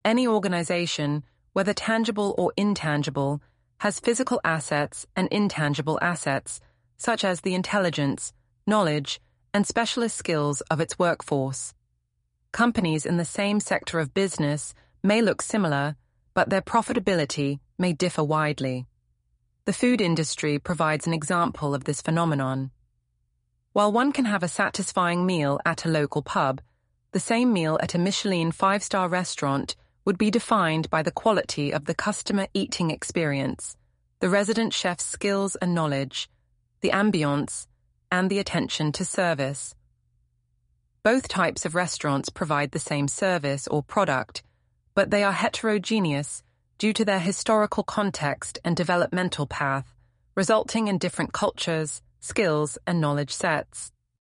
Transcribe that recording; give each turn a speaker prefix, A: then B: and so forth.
A: Any organization, whether tangible or intangible, has physical assets and intangible assets, such as the intelligence, knowledge, and specialist skills of its workforce. Companies in the same sector of business may look similar, but their profitability may differ widely. The food industry provides an example of this phenomenon. While one can have a satisfying meal at a local pub, the same meal at a Michelin 5-star restaurant would be defined by the quality of the customer eating experience, the resident chef's skills and knowledge, the ambience, and the attention to service. Both types of restaurants provide the same service or product, but they are heterogeneous due to their historical context and developmental path, resulting in different cultures, skills, and knowledge sets.